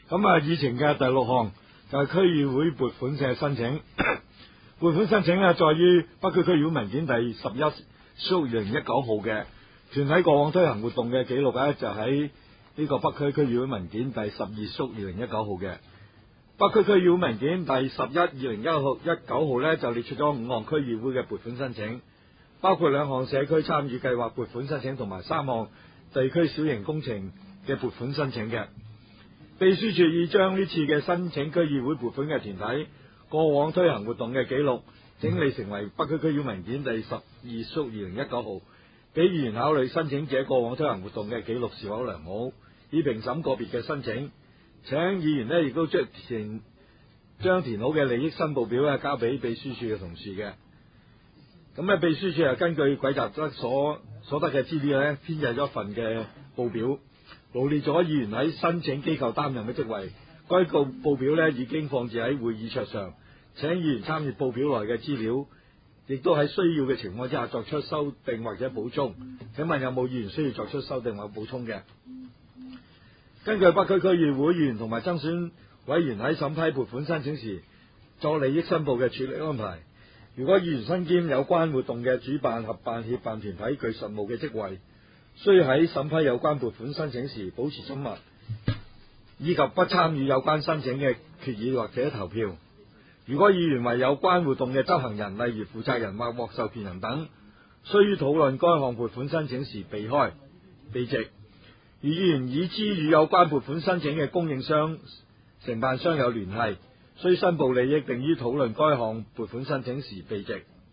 咁啊，議程嘅第6項就係區議會撥款嘅申請。撥款申請在於北區區議會文件第11/2019號嘅團體過往推行活動嘅記錄就喺呢個北區區議會文件第12/2019號嘅。北區區議會文件第11/2019號就列出咗5項區議會嘅撥款申請，包括2項社區參與計劃撥款申請同埋3項地區小型工程嘅撥款申請嘅。秘書處已將呢次嘅申請區議會撥款嘅團體過往推行活動嘅記錄整理成為北區區議會文件第12/2019號，俾議員考慮申請者過往推行活動嘅記錄是否良好，以評審個別嘅申請。請議員亦都將填好嘅利益申報表交俾秘書處嘅同事嘅。咁秘書處根據軌集則所得嘅資料編製咗一份嘅報表，羅列咗議員喺申請機構擔任嘅職位。該報表已經放置喺會議桌上，請議員參閱報表內嘅資料，亦都喺需要嘅情況之下作出修訂或者補充。請問有冇議員需要作出修訂或補充嘅？根據北區區議會議員同埋增選委員喺審批撥款申請時作利益申報嘅處理安排，如果議員身兼有關活動嘅主辦、合辦、協辦團體具實務嘅職位，需喺審批有關撥款申請時保持緘默，以及不參與有關申請嘅決議或者投票。如果議員為有關活動嘅執行人，例如負責人或獲授權人等，需於討論該項撥款申請時避開、避席。如議員已知與有關撥款申請嘅供應商、承辦商有聯繫，需申報利益並於討論該項撥款申請時避席。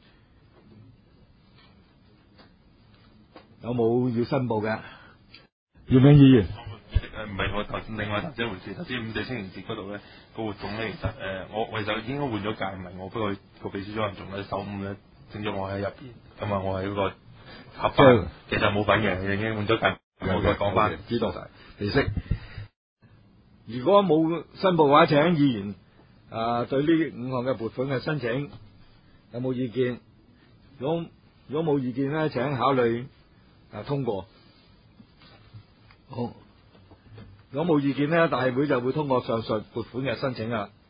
有冇要申報嘅？姚明議員。 唔係我頭先另外一回事。頭先5四青年節嗰度咧個活動咧，其實我其實應該換咗屆，唔係我，不過個秘書長仲喺手5咧，整咗我喺入邊，咁啊我喺嗰個合辦，其實冇份嘅，已經換咗屆。我再講翻， 知道晒利息。如果冇申報嘅話，請議員對呢5項嘅撥款嘅申請有冇意見？如果冇意見咧，請考慮通過。好，如果冇意見咧，大會就會通過上述撥款嘅申請啦。